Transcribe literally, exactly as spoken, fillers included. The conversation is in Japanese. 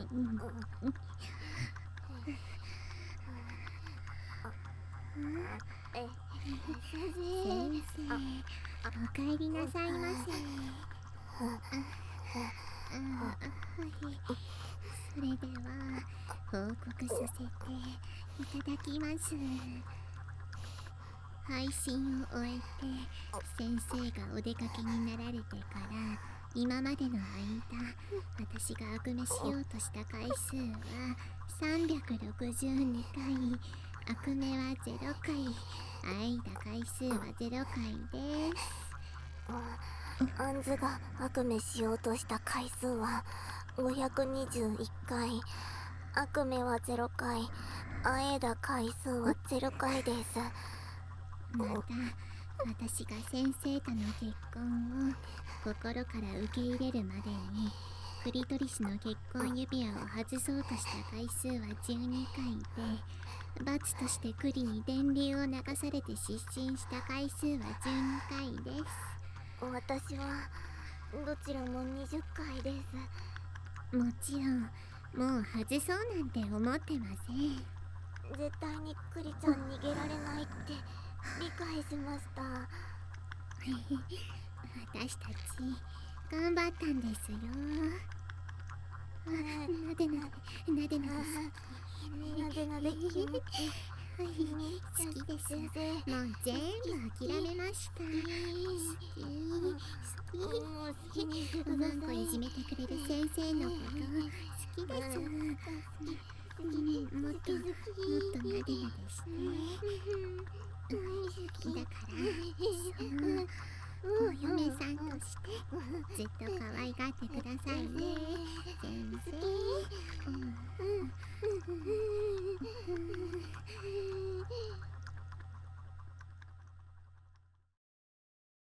先生、おかえりなさいませ。それでは報告させていただきます。配信を終えて先生がお出かけになられてから今までの間、私が悪夢しようとした回数はさんびゃくろくじゅうにかい、悪夢はゼロかい、あいだ回数はゼロかいです。 アンズが悪夢しようとした回数はごひゃくにじゅういっかい、悪夢はゼロかい、あえだ回数はゼロかいです。 また私が先生との結婚を心から受け入れるまでにクリトリスの結婚指輪を外そうとした回数はじゅうにかいで、罰としてクリに電流を流されて失神した回数はじゅうにかいです。 私はどちらもにじゅっかいです。 もちろんもう外そうなんて思ってません。 絶対にクリちゃん逃げられないって理解しました。 私たち頑張ったんですよ。なでなでなでなでなでなで気持ち好きです。もう全部諦めました。好き好き好き。ワンコいじめてくれる先生のこと好きです。もっともっとなでなでしてだからそのお嫁さんとしてずっと可愛がってくださいね、先生。